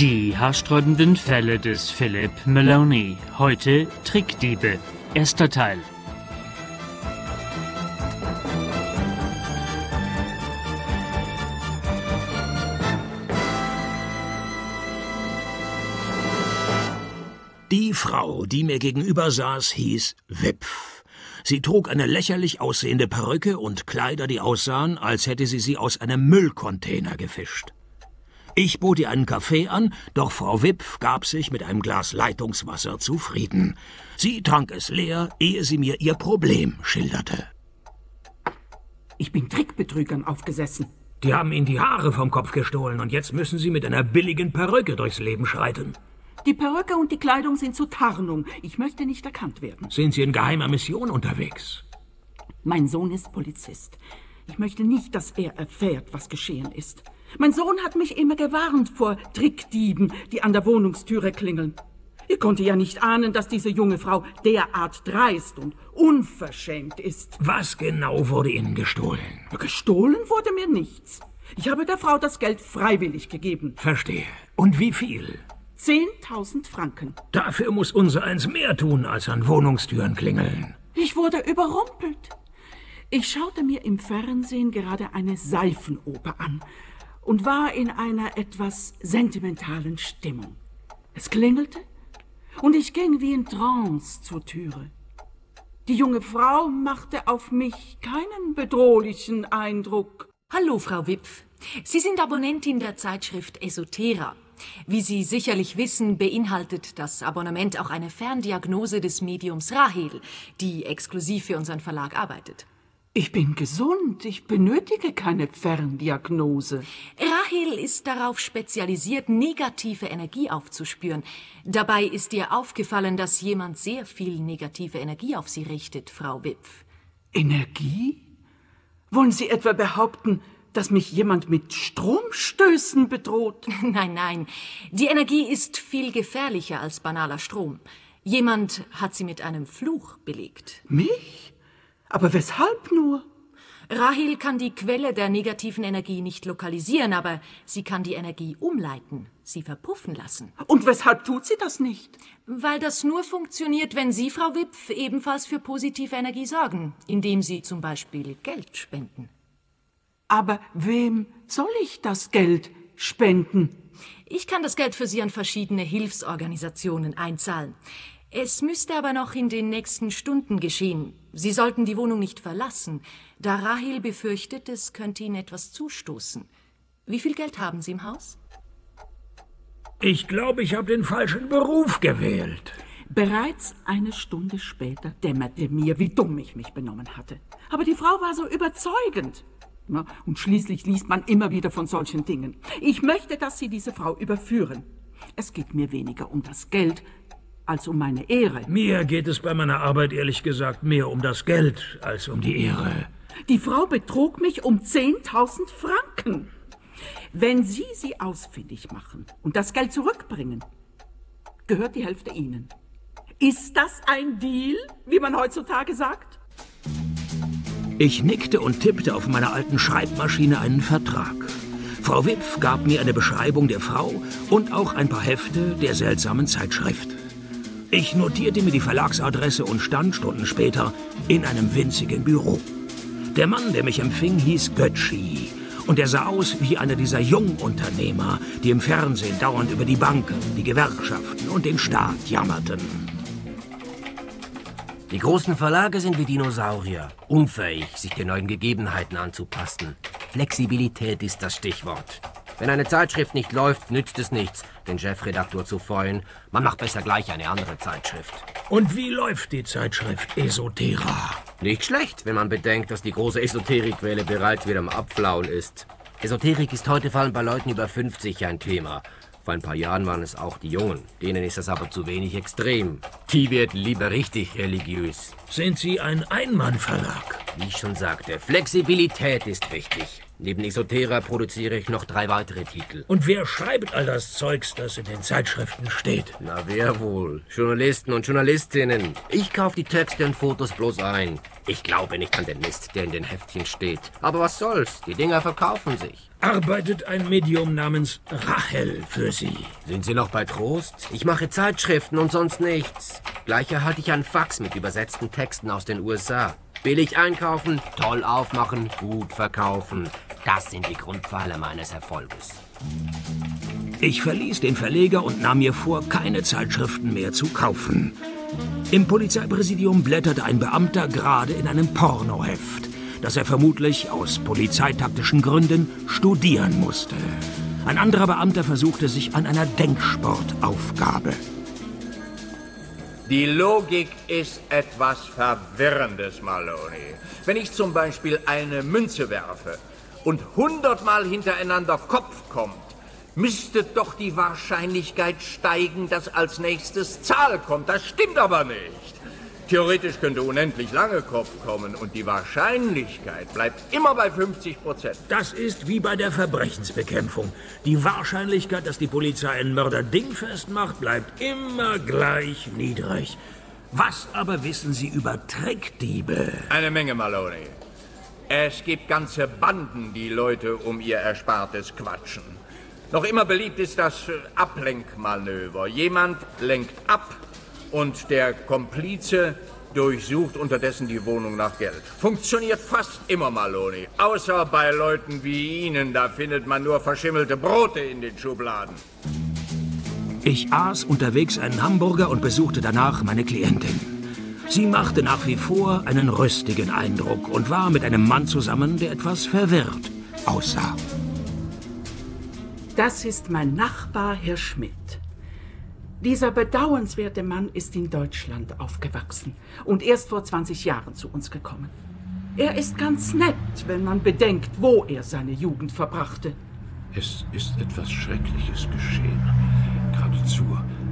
Die haarsträubenden Fälle des Philip Maloney. Heute Trickdiebe. Erster Teil. Die Frau, die mir gegenüber saß, hieß Wipf. Sie trug eine lächerlich aussehende Perücke und Kleider, die aussahen, als hätte sie aus einem Müllcontainer gefischt. Ich bot ihr einen Kaffee an, doch Frau Wipf gab sich mit einem Glas Leitungswasser zufrieden. Sie trank es leer, ehe sie mir ihr Problem schilderte. Ich bin Trickbetrügern aufgesessen. Die haben Ihnen die Haare vom Kopf gestohlen und jetzt müssen Sie mit einer billigen Perücke durchs Leben schreiten. Die Perücke und die Kleidung sind zur Tarnung. Ich möchte nicht erkannt werden. Sind Sie in geheimer Mission unterwegs? Mein Sohn ist Polizist. Ich möchte nicht, dass er erfährt, was geschehen ist. Mein Sohn hat mich immer gewarnt vor Trickdieben, die an der Wohnungstüre klingeln. Ich konnte ja nicht ahnen, dass diese junge Frau derart dreist und unverschämt ist. Was genau wurde Ihnen gestohlen? Gestohlen wurde mir nichts. Ich habe der Frau das Geld freiwillig gegeben. Verstehe. Und wie viel? 10.000 Franken. Dafür muss unsereins mehr tun, als an Wohnungstüren klingeln. Ich wurde überrumpelt. Ich schaute mir im Fernsehen gerade eine Seifenoper an und war in einer etwas sentimentalen Stimmung. Es klingelte und ich ging wie in Trance zur Türe. Die junge Frau machte auf mich keinen bedrohlichen Eindruck. Hallo, Frau Wipf. Sie sind Abonnentin der Zeitschrift Esotera. Wie Sie sicherlich wissen, beinhaltet das Abonnement auch eine Ferndiagnose des Mediums Rahel, die exklusiv für unseren Verlag arbeitet. Ich bin gesund, ich benötige keine Ferndiagnose. Rahel ist darauf spezialisiert, negative Energie aufzuspüren. Dabei ist ihr aufgefallen, dass jemand sehr viel negative Energie auf Sie richtet, Frau Wipf. Energie? Wollen Sie etwa behaupten, dass mich jemand mit Stromstößen bedroht? Nein. Die Energie ist viel gefährlicher als banaler Strom. Jemand hat sie mit einem Fluch belegt. Mich? Aber weshalb nur? Rahel kann die Quelle der negativen Energie nicht lokalisieren, aber sie kann die Energie umleiten, sie verpuffen lassen. Und weshalb tut sie das nicht? Weil das nur funktioniert, wenn Sie, Frau Wipf, ebenfalls für positive Energie sorgen, indem Sie zum Beispiel Geld spenden. Aber wem soll ich das Geld spenden? Ich kann das Geld für Sie an verschiedene Hilfsorganisationen einzahlen. Es müsste aber noch in den nächsten Stunden geschehen. Sie sollten die Wohnung nicht verlassen, da Rahel befürchtet, es könnte Ihnen etwas zustoßen. Wie viel Geld haben Sie im Haus? Ich glaube, ich habe den falschen Beruf gewählt. Bereits eine Stunde später dämmerte mir, wie dumm ich mich benommen hatte. Aber die Frau war so überzeugend. Ja, und schließlich liest man immer wieder von solchen Dingen. Ich möchte, dass Sie diese Frau überführen. Es geht mir weniger um das Geld als um meine Ehre. Mir geht es bei meiner Arbeit ehrlich gesagt mehr um das Geld als um die Ehre. Die Frau betrog mich um 10.000 Franken. Wenn Sie sie ausfindig machen und das Geld zurückbringen, gehört die Hälfte Ihnen. Ist das ein Deal, wie man heutzutage sagt? Ich nickte und tippte auf meiner alten Schreibmaschine einen Vertrag. Frau Wipf gab mir eine Beschreibung der Frau und auch ein paar Hefte der seltsamen Zeitschrift. Ich notierte mir die Verlagsadresse und stand Stunden später in einem winzigen Büro. Der Mann, der mich empfing, hieß Götschi und er sah aus wie einer dieser Jungunternehmer, die im Fernsehen dauernd über die Banken, die Gewerkschaften und den Staat jammerten. Die großen Verlage sind wie Dinosaurier, unfähig, sich den neuen Gegebenheiten anzupassen. Flexibilität ist das Stichwort. Wenn eine Zeitschrift nicht läuft, nützt es nichts, den Chefredaktor zu feuern. Man macht besser gleich eine andere Zeitschrift. Und wie läuft die Zeitschrift Esotera? Nicht schlecht, wenn man bedenkt, dass die große Esoterikwelle bereits wieder am Abflauen ist. Esoterik ist heute vor allem bei Leuten über 50 ein Thema. Vor ein paar Jahren waren es auch die Jungen. Denen ist das aber zu wenig extrem. Die werden lieber richtig religiös. Sind Sie ein Einmannverlag? Wie ich schon sagte, Flexibilität ist wichtig. Neben Esoterra produziere ich noch 3 weitere Titel. Und wer schreibt all das Zeugs, das in den Zeitschriften steht? Na, wer wohl? Journalisten und Journalistinnen. Ich kaufe die Texte und Fotos bloß ein. Ich glaube nicht an den Mist, der in den Heftchen steht. Aber was soll's? Die Dinger verkaufen sich. Arbeitet ein Medium namens Rahel für Sie? Sind Sie noch bei Trost? Ich mache Zeitschriften und sonst nichts. Gleich erhalte ich einen Fax mit übersetzten Texten aus den USA. Billig einkaufen, toll aufmachen, gut verkaufen. Das sind die Grundpfeiler meines Erfolges. Ich verließ den Verleger und nahm mir vor, keine Zeitschriften mehr zu kaufen. Im Polizeipräsidium blätterte ein Beamter gerade in einem Pornoheft, das er vermutlich aus polizeitaktischen Gründen studieren musste. Ein anderer Beamter versuchte sich an einer Denksportaufgabe. Die Logik ist etwas Verwirrendes, Maloney. Wenn ich zum Beispiel eine Münze werfe und 100-mal hintereinander Kopf kommt, müsste doch die Wahrscheinlichkeit steigen, dass als nächstes Zahl kommt. Das stimmt aber nicht. Theoretisch könnte unendlich lange Kopf kommen und die Wahrscheinlichkeit bleibt immer bei 50%. Das ist wie bei der Verbrechensbekämpfung. Die Wahrscheinlichkeit, dass die Polizei einen Mörder dingfest macht, bleibt immer gleich niedrig. Was aber wissen Sie über Trickdiebe? Eine Menge, Maloney. Es gibt ganze Banden, die Leute um ihr Erspartes quatschen. Noch immer beliebt ist das Ablenkmanöver. Jemand lenkt ab und der Komplize durchsucht unterdessen die Wohnung nach Geld. Funktioniert fast immer, Maloney. Außer bei Leuten wie Ihnen, da findet man nur verschimmelte Brote in den Schubladen. Ich aß unterwegs einen Hamburger und besuchte danach meine Klientin. Sie machte nach wie vor einen rüstigen Eindruck und war mit einem Mann zusammen, der etwas verwirrt aussah. Das ist mein Nachbar, Herr Schmidt. Dieser bedauernswerte Mann ist in Deutschland aufgewachsen und erst vor 20 Jahren zu uns gekommen. Er ist ganz nett, wenn man bedenkt, wo er seine Jugend verbrachte. Es ist etwas Schreckliches geschehen. Geradezu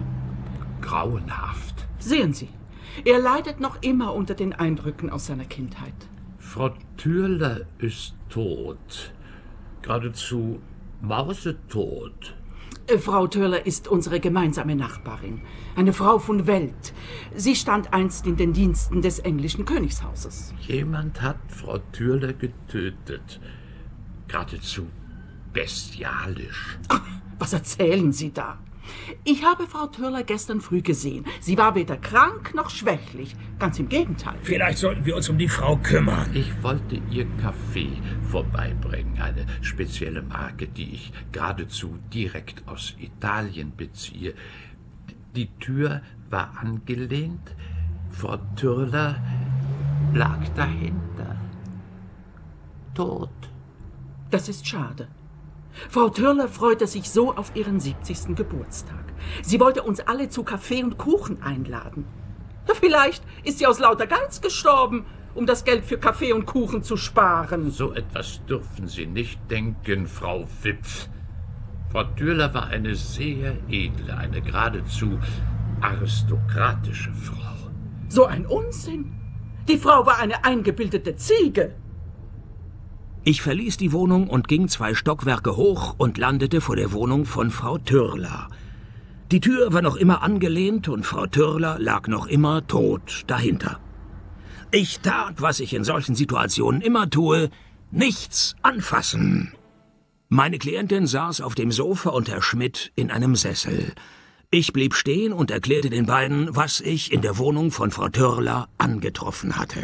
grauenhaft. Sehen Sie, er leidet noch immer unter den Eindrücken aus seiner Kindheit. Frau Thürler ist tot. Geradezu mausetot. Frau Thürler ist unsere gemeinsame Nachbarin, eine Frau von Welt. Sie stand einst in den Diensten des englischen Königshauses. Jemand hat Frau Thürler getötet. Geradezu bestialisch. Ach, was erzählen Sie da? Ich habe Frau Thürler gestern früh gesehen. Sie war weder krank noch schwächlich. Ganz im Gegenteil. Vielleicht sollten wir uns um die Frau kümmern. Ich wollte ihr Kaffee vorbeibringen, eine spezielle Marke, die ich geradezu direkt aus Italien beziehe. Die Tür war angelehnt, Frau Thürler lag dahinter. Tot. Das ist schade. Frau Thürler freute sich so auf ihren 70. Geburtstag. Sie wollte uns alle zu Kaffee und Kuchen einladen. Vielleicht ist sie aus lauter Geiz gestorben, um das Geld für Kaffee und Kuchen zu sparen. So etwas dürfen Sie nicht denken, Frau Wipf. Frau Thürler war eine sehr edle, eine geradezu aristokratische Frau. So ein Unsinn. Die Frau war eine eingebildete Ziege. Ich verließ die Wohnung und ging 2 Stockwerke hoch und landete vor der Wohnung von Frau Thürler. Die Tür war noch immer angelehnt und Frau Thürler lag noch immer tot dahinter. Ich tat, was ich in solchen Situationen immer tue, nichts anfassen. Meine Klientin saß auf dem Sofa und Herr Schmidt in einem Sessel. Ich blieb stehen und erklärte den beiden, was ich in der Wohnung von Frau Thürler angetroffen hatte.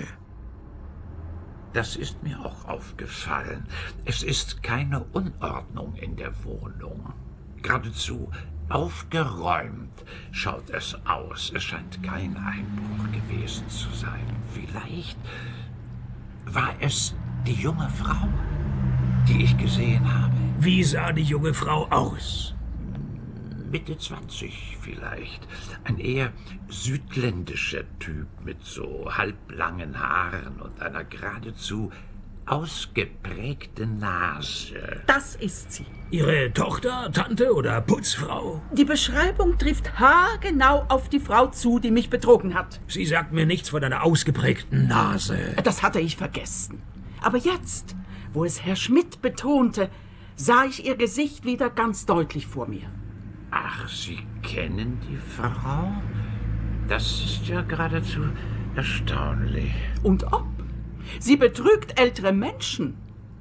Das ist mir auch aufgefallen. Es ist keine Unordnung in der Wohnung. Geradezu aufgeräumt schaut es aus. Es scheint kein Einbruch gewesen zu sein. Vielleicht war es die junge Frau, die ich gesehen habe. Wie sah die junge Frau aus? Mitte 20 vielleicht. Ein eher südländischer Typ mit so halblangen Haaren und einer geradezu ausgeprägten Nase. Das ist sie. Ihre Tochter, Tante oder Putzfrau? Die Beschreibung trifft haargenau auf die Frau zu, die mich betrogen hat. Sie sagt mir nichts von einer ausgeprägten Nase. Das hatte ich vergessen. Aber jetzt, wo es Herr Schmidt betonte, sah ich ihr Gesicht wieder ganz deutlich vor mir. Ach, Sie kennen die Frau? Das ist ja geradezu erstaunlich. Und ob? Sie betrügt ältere Menschen.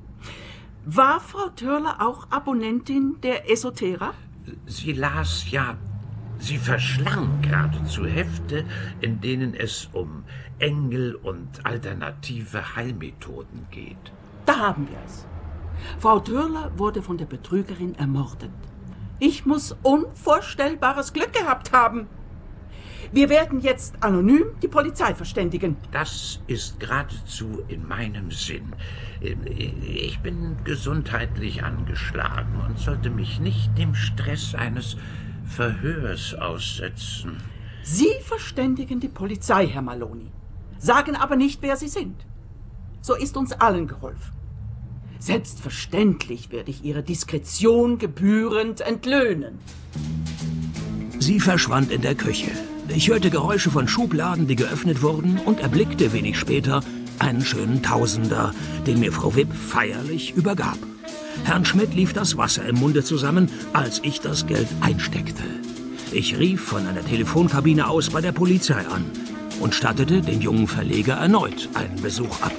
War Frau Törler auch Abonnentin der Esoterer? Sie las ja, sie verschlang geradezu Hefte, in denen es um Engel und alternative Heilmethoden geht. Da haben wir es. Frau Törler wurde von der Betrügerin ermordet. Ich muss unvorstellbares Glück gehabt haben. Wir werden jetzt anonym die Polizei verständigen. Das ist geradezu in meinem Sinn. Ich bin gesundheitlich angeschlagen und sollte mich nicht dem Stress eines Verhörs aussetzen. Sie verständigen die Polizei, Herr Maloney, sagen aber nicht, wer Sie sind. So ist uns allen geholfen. Selbstverständlich werde ich Ihre Diskretion gebührend entlöhnen. Sie verschwand in der Küche. Ich hörte Geräusche von Schubladen, die geöffnet wurden, und erblickte wenig später einen schönen Tausender, den mir Frau Wipp feierlich übergab. Herrn Schmidt lief das Wasser im Munde zusammen, als ich das Geld einsteckte. Ich rief von einer Telefonkabine aus bei der Polizei an und stattete dem jungen Verleger erneut einen Besuch ab.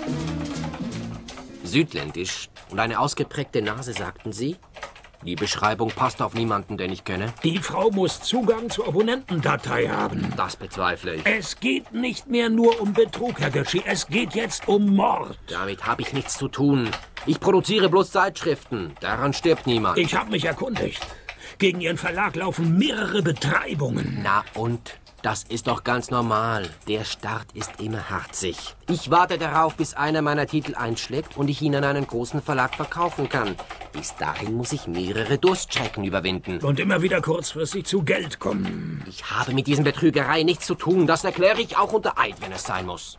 Südländisch und eine ausgeprägte Nase, sagten Sie? Die Beschreibung passt auf niemanden, den ich kenne. Die Frau muss Zugang zur Abonnentendatei haben. Das bezweifle ich. Es geht nicht mehr nur um Betrug, Herr Götschi. Es geht jetzt um Mord. Damit habe ich nichts zu tun. Ich produziere bloß Zeitschriften. Daran stirbt niemand. Ich habe mich erkundigt. Gegen Ihren Verlag laufen mehrere Betreibungen. Na und? Das ist doch ganz normal. Der Start ist immer harzig. Ich warte darauf, bis einer meiner Titel einschlägt und ich ihn an einen großen Verlag verkaufen kann. Bis dahin muss ich mehrere Durststrecken überwinden. Und immer wieder kurzfristig zu Geld kommen. Ich habe mit diesen Betrügereien nichts zu tun. Das erkläre ich auch unter Eid, wenn es sein muss.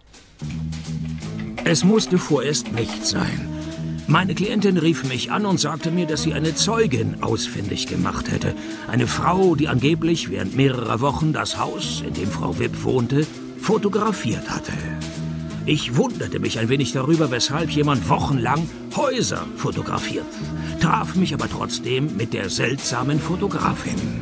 Es musste vorerst nicht sein. Meine Klientin rief mich an und sagte mir, dass sie eine Zeugin ausfindig gemacht hätte. Eine Frau, die angeblich während mehrerer Wochen das Haus, in dem Frau Wipp wohnte, fotografiert hatte. Ich wunderte mich ein wenig darüber, weshalb jemand wochenlang Häuser fotografiert, traf mich aber trotzdem mit der seltsamen Fotografin.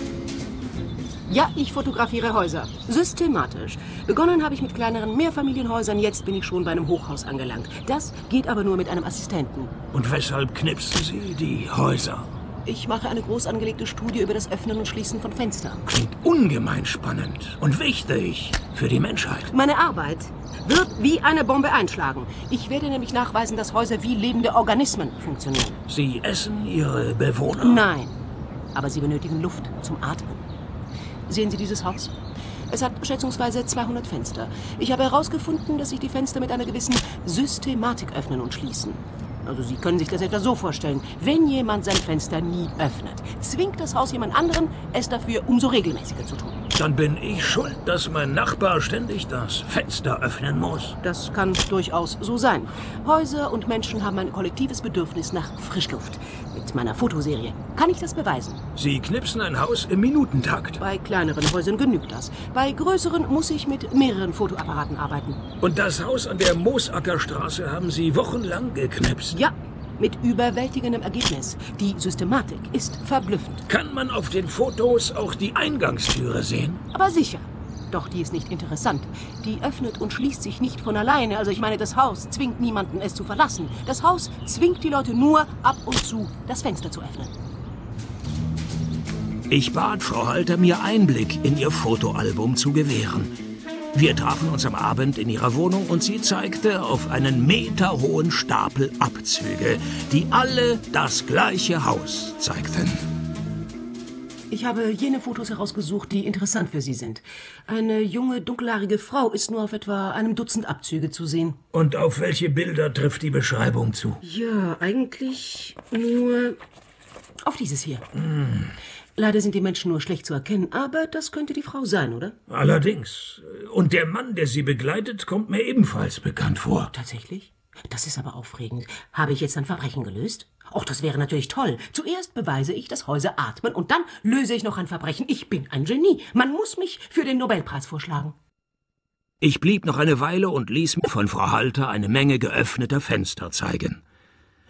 Ja, ich fotografiere Häuser. Systematisch. Begonnen habe ich mit kleineren Mehrfamilienhäusern, jetzt bin ich schon bei einem Hochhaus angelangt. Das geht aber nur mit einem Assistenten. Und weshalb knipsen Sie die Häuser? Ich mache eine groß angelegte Studie über das Öffnen und Schließen von Fenstern. Klingt ungemein spannend und wichtig für die Menschheit. Meine Arbeit wird wie eine Bombe einschlagen. Ich werde nämlich nachweisen, dass Häuser wie lebende Organismen funktionieren. Sie essen Ihre Bewohner? Nein, aber sie benötigen Luft zum Atmen. Sehen Sie dieses Haus? Es hat schätzungsweise 200 Fenster. Ich habe herausgefunden, dass sich die Fenster mit einer gewissen Systematik öffnen und schließen. Also Sie können sich das etwa so vorstellen. Wenn jemand sein Fenster nie öffnet, zwingt das Haus jemand anderen, es dafür umso regelmäßiger zu tun. Dann bin ich schuld, dass mein Nachbar ständig das Fenster öffnen muss. Das kann durchaus so sein. Häuser und Menschen haben ein kollektives Bedürfnis nach Frischluft. Mit meiner Fotoserie kann ich das beweisen. Sie knipsen ein Haus im Minutentakt. Bei kleineren Häusern genügt das. Bei größeren muss ich mit mehreren Fotoapparaten arbeiten. Und das Haus an der Moosackerstraße haben Sie wochenlang geknipst? Ja, mit überwältigendem Ergebnis. Die Systematik ist verblüffend. Kann man auf den Fotos auch die Eingangstüre sehen? Aber sicher. Doch die ist nicht interessant. Die öffnet und schließt sich nicht von alleine. Also ich meine, das Haus zwingt niemanden, es zu verlassen. Das Haus zwingt die Leute nur, ab und zu das Fenster zu öffnen. Ich bat Frau Halter, mir Einblick in ihr Fotoalbum zu gewähren. Wir trafen uns am Abend in ihrer Wohnung und sie zeigte auf einen meterhohen Stapel Abzüge, die alle das gleiche Haus zeigten. Ich habe jene Fotos herausgesucht, die interessant für Sie sind. Eine junge, dunkelhaarige Frau ist nur auf etwa einem Dutzend Abzüge zu sehen. Und auf welche Bilder trifft die Beschreibung zu? Ja, eigentlich nur auf dieses hier. Leider sind die Menschen nur schlecht zu erkennen, aber das könnte die Frau sein, oder? Allerdings. Und der Mann, der sie begleitet, kommt mir ebenfalls bekannt vor. Tatsächlich? Das ist aber aufregend. Habe ich jetzt ein Verbrechen gelöst? Och, das wäre natürlich toll. Zuerst beweise ich, dass Häuser atmen und dann löse ich noch ein Verbrechen. Ich bin ein Genie. Man muss mich für den Nobelpreis vorschlagen. Ich blieb noch eine Weile und ließ mir von Frau Halter eine Menge geöffneter Fenster zeigen.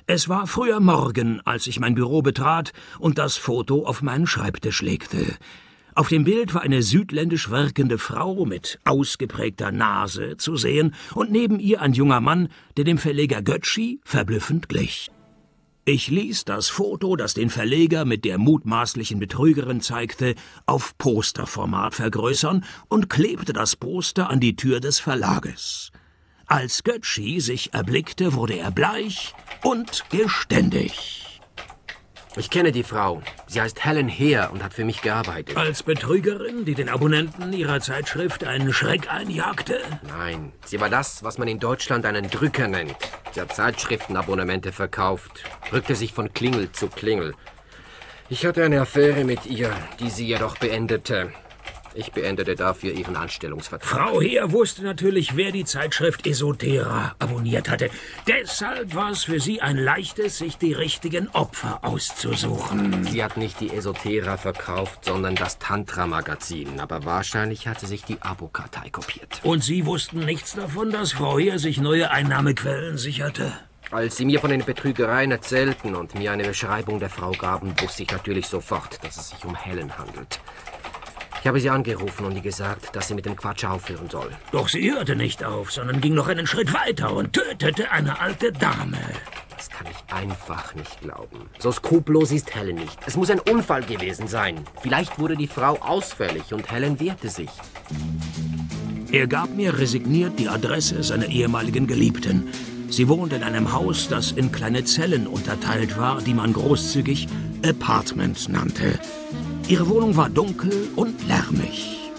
Es war früher Morgen, als ich mein Büro betrat und das Foto auf meinen Schreibtisch legte. Auf dem Bild war eine südländisch wirkende Frau mit ausgeprägter Nase zu sehen und neben ihr ein junger Mann, der dem Verleger Götzschi verblüffend glich. Ich ließ das Foto, das den Verleger mit der mutmaßlichen Betrügerin zeigte, auf Posterformat vergrößern und klebte das Poster an die Tür des Verlages. Als Götzschi sich erblickte, wurde er bleich und geständig. Ich kenne die Frau. Sie heißt Helen Heer und hat für mich gearbeitet. Als Betrügerin, die den Abonnenten ihrer Zeitschrift einen Schreck einjagte? Nein, sie war das, was man in Deutschland einen Drücker nennt. Sie hat Zeitschriftenabonnemente verkauft, rückte sich von Klingel zu Klingel. Ich hatte eine Affäre mit ihr, die sie jedoch beendete. Ich beendete dafür ihren Anstellungsvertrag. Frau Heer wusste natürlich, wer die Zeitschrift Esoterra abonniert hatte. Deshalb war es für sie ein leichtes, sich die richtigen Opfer auszusuchen. Sie hat nicht die Esoterra verkauft, sondern das Tantra-Magazin. Aber wahrscheinlich hat sie sich die Abo-Kartei kopiert. Und Sie wussten nichts davon, dass Frau Heer sich neue Einnahmequellen sicherte? Als Sie mir von den Betrügereien erzählten und mir eine Beschreibung der Frau gaben, wusste ich natürlich sofort, dass es sich um Helen handelt. Ich habe sie angerufen und ihr gesagt, dass sie mit dem Quatsch aufhören soll. Doch sie hörte nicht auf, sondern ging noch einen Schritt weiter und tötete eine alte Dame. Das kann ich einfach nicht glauben. So skrupellos ist Helen nicht. Es muss ein Unfall gewesen sein. Vielleicht wurde die Frau ausfällig und Helen wehrte sich. Er gab mir resigniert die Adresse seiner ehemaligen Geliebten. Sie wohnte in einem Haus, das in kleine Zellen unterteilt war, die man großzügig Apartment nannte. Ihre Wohnung war dunkel und lärmig.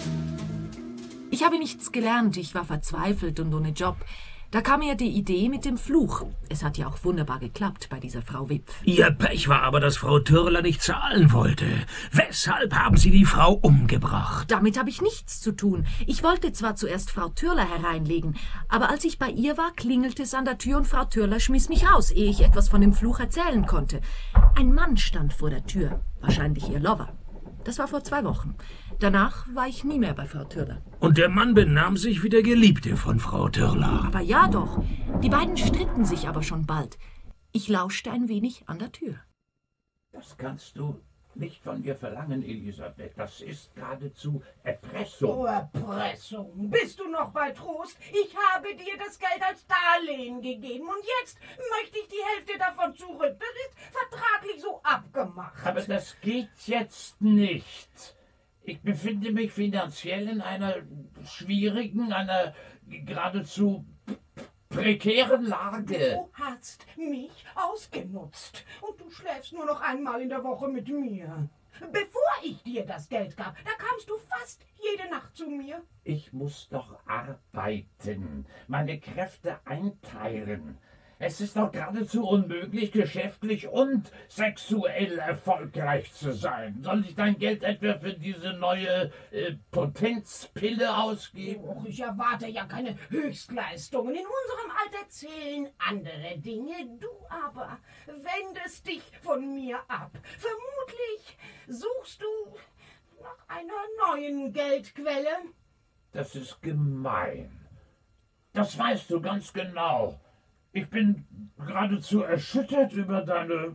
Ich habe nichts gelernt, ich war verzweifelt und ohne Job. Da kam mir die Idee mit dem Fluch. Es hat ja auch wunderbar geklappt bei dieser Frau Wipf. Ihr Pech war aber, dass Frau Türler nicht zahlen wollte. Weshalb haben Sie die Frau umgebracht? Damit habe ich nichts zu tun. Ich wollte zwar zuerst Frau Türler hereinlegen, aber als ich bei ihr war, klingelte es an der Tür und Frau Türler schmiss mich raus, ehe ich etwas von dem Fluch erzählen konnte. Ein Mann stand vor der Tür, wahrscheinlich ihr Lover. Das war vor 2 Wochen. Danach war ich nie mehr bei Frau Türler. Und der Mann benahm sich wie der Geliebte von Frau Türler. Aber ja doch. Die beiden stritten sich aber schon bald. Ich lauschte ein wenig an der Tür. Das kannst du nicht von mir verlangen, Elisabeth. Das ist geradezu Erpressung. Oh, Erpressung. Bist du noch bei Trost? Ich habe dir das Geld als Darlehen gegeben und jetzt möchte ich die Hälfte davon zurück. Das ist vertraglich so abgemacht. Aber das geht jetzt nicht. Ich befinde mich finanziell in einer schwierigen, einer geradezu prekären Lage. Du hast mich ausgenutzt und du schläfst nur noch einmal in der Woche mit mir. Bevor ich dir das Geld gab, da kamst du fast jede Nacht zu mir. Ich muss doch arbeiten, meine Kräfte einteilen. Es ist doch geradezu unmöglich, geschäftlich und sexuell erfolgreich zu sein. Soll ich dein Geld etwa für diese neue Potenzpille ausgeben? Och, ich erwarte ja keine Höchstleistungen. In unserem Alter zählen andere Dinge. Du aber wendest dich von mir ab. Vermutlich suchst du nach einer neuen Geldquelle. Das ist gemein. Das weißt du ganz genau. Ich bin geradezu erschüttert über deine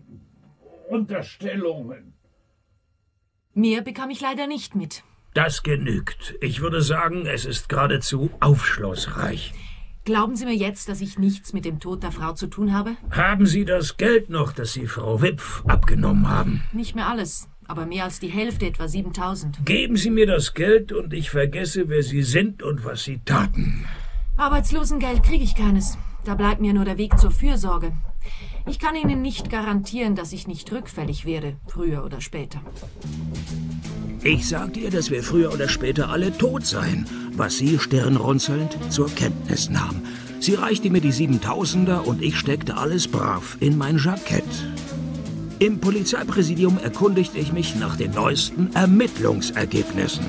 Unterstellungen. Mehr bekam ich leider nicht mit. Das genügt. Ich würde sagen, es ist geradezu aufschlussreich. Glauben Sie mir jetzt, dass ich nichts mit dem Tod der Frau zu tun habe? Haben Sie das Geld noch, das Sie Frau Wipf abgenommen haben? Nicht mehr alles, aber mehr als die Hälfte, etwa 7.000. Geben Sie mir das Geld und ich vergesse, wer Sie sind und was Sie taten. Arbeitslosengeld kriege ich keines. Da bleibt mir nur der Weg zur Fürsorge. Ich kann Ihnen nicht garantieren, dass ich nicht rückfällig werde, früher oder später. Ich sagte ihr, dass wir früher oder später alle tot seien, was sie stirnrunzelnd zur Kenntnis nahm. Sie reichte mir die 7.000er und ich steckte alles brav in mein Jackett. Im Polizeipräsidium erkundigte ich mich nach den neuesten Ermittlungsergebnissen.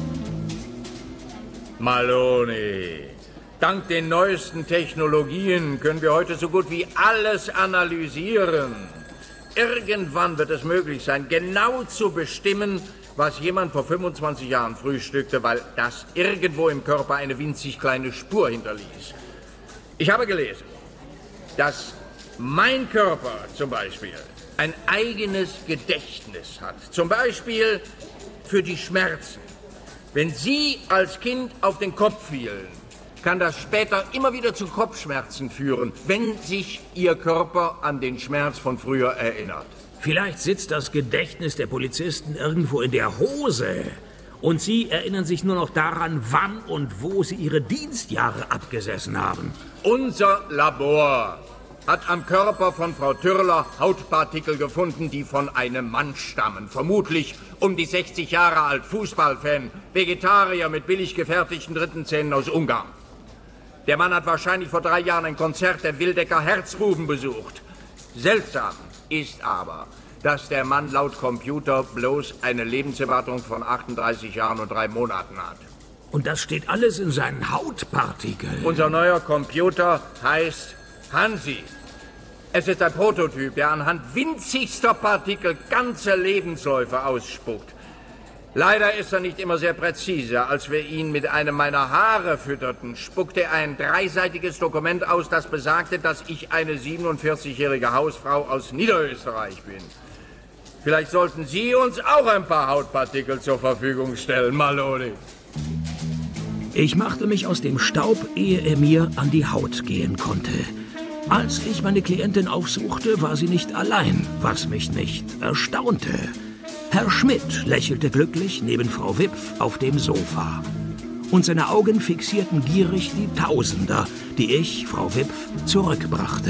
Maloney. Dank den neuesten Technologien können wir heute so gut wie alles analysieren. Irgendwann wird es möglich sein, genau zu bestimmen, was jemand vor 25 Jahren frühstückte, weil das irgendwo im Körper eine winzig kleine Spur hinterließ. Ich habe gelesen, dass mein Körper zum Beispiel ein eigenes Gedächtnis hat, zum Beispiel für die Schmerzen. Wenn Sie als Kind auf den Kopf fielen, kann das später immer wieder zu Kopfschmerzen führen, wenn sich Ihr Körper an den Schmerz von früher erinnert. Vielleicht sitzt das Gedächtnis der Polizisten irgendwo in der Hose. Und Sie erinnern sich nur noch daran, wann und wo Sie Ihre Dienstjahre abgesessen haben. Unser Labor hat am Körper von Frau Türler Hautpartikel gefunden, die von einem Mann stammen. Vermutlich um die 60 Jahre alt, Fußballfan, Vegetarier mit billig gefertigten dritten Zähnen aus Ungarn. Der Mann hat wahrscheinlich vor 3 Jahren ein Konzert der Wildecker Herzbuben besucht. Seltsam ist aber, dass der Mann laut Computer bloß eine Lebenserwartung von 38 Jahren und 3 Monaten hat. Und das steht alles in seinen Hautpartikeln. Unser neuer Computer heißt Hansi. Es ist ein Prototyp, der anhand winzigster Partikel ganze Lebensläufe ausspuckt. Leider ist er nicht immer sehr präzise. Als wir ihn mit einem meiner Haare fütterten, spuckte er ein 3-seitiges Dokument aus, das besagte, dass ich eine 47-jährige Hausfrau aus Niederösterreich bin. Vielleicht sollten Sie uns auch ein paar Hautpartikel zur Verfügung stellen, Maloney. Ich machte mich aus dem Staub, ehe er mir an die Haut gehen konnte. Als ich meine Klientin aufsuchte, war sie nicht allein, was mich nicht erstaunte. Herr Schmidt lächelte glücklich neben Frau Wipf auf dem Sofa. Und seine Augen fixierten gierig die Tausender, die ich, Frau Wipf, zurückbrachte.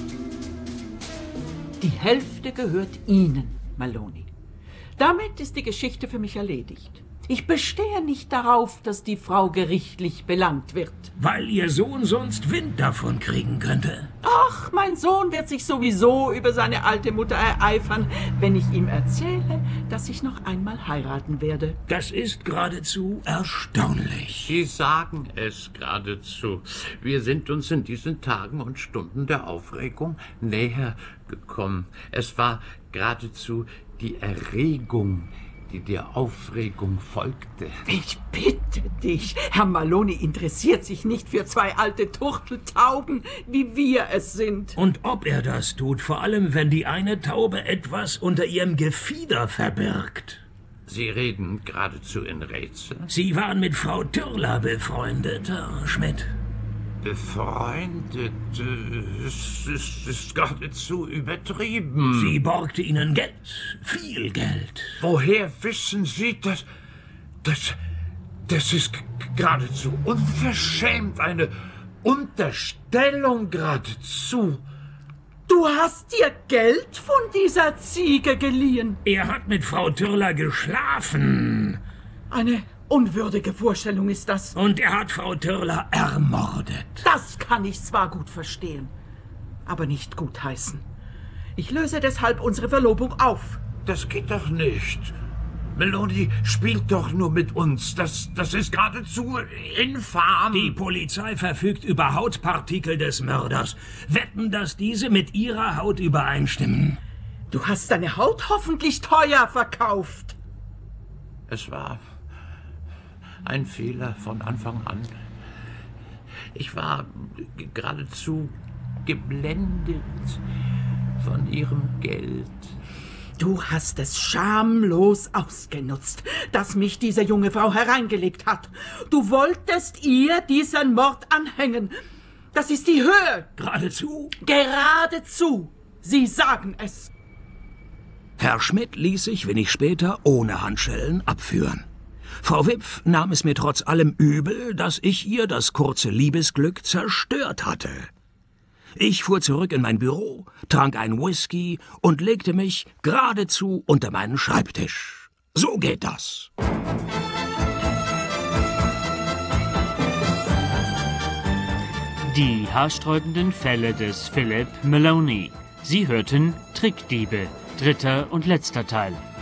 Die Hälfte gehört Ihnen, Maloney. Damit ist die Geschichte für mich erledigt. Ich bestehe nicht darauf, dass die Frau gerichtlich belangt wird. Weil Ihr Sohn sonst Wind davon kriegen könnte. Ach, mein Sohn wird sich sowieso über seine alte Mutter ereifern, wenn ich ihm erzähle, dass ich noch einmal heiraten werde. Das ist geradezu erstaunlich. Sie sagen es geradezu. Wir sind uns in diesen Tagen und Stunden der Aufregung näher gekommen. Es war geradezu die Erregung, die der Aufregung folgte. Ich bitte dich, Herr Maloney interessiert sich nicht für 2 alte Turteltauben, wie wir es sind. Und ob er das tut, vor allem wenn die eine Taube etwas unter ihrem Gefieder verbirgt. Sie reden geradezu in Rätsel. Sie waren mit Frau Türler befreundet, Herr Schmidt. Befreundet? Es ist geradezu übertrieben. Sie borgte Ihnen Geld, viel Geld. Woher wissen Sie das? Das ist geradezu unverschämt, eine Unterstellung geradezu. Du hast dir Geld von dieser Ziege geliehen. Er hat mit Frau Türler geschlafen. Eine unwürdige Vorstellung ist das. Und er hat Frau Türler ermordet. Das kann ich zwar gut verstehen, aber nicht gutheißen. Ich löse deshalb unsere Verlobung auf. Das geht doch nicht. Maloney spielt doch nur mit uns. Das ist geradezu infam. Die Polizei verfügt über Hautpartikel des Mörders. Wetten, dass diese mit ihrer Haut übereinstimmen. Du hast deine Haut hoffentlich teuer verkauft. Es war ein Fehler von Anfang an. Ich war geradezu geblendet von ihrem Geld. Du hast es schamlos ausgenutzt, dass mich diese junge Frau hereingelegt hat. Du wolltest ihr diesen Mord anhängen. Das ist die Höhe. Geradezu? Geradezu. Sie sagen es. Herr Schmidt ließ sich wenig später ohne Handschellen abführen. Frau Wipf nahm es mir trotz allem übel, dass ich ihr das kurze Liebesglück zerstört hatte. Ich fuhr zurück in mein Büro, trank einen Whisky und legte mich geradezu unter meinen Schreibtisch. So geht das. Die haarsträubenden Fälle des Philip Maloney. Sie hörten Trickdiebe, 3. und letzter Teil.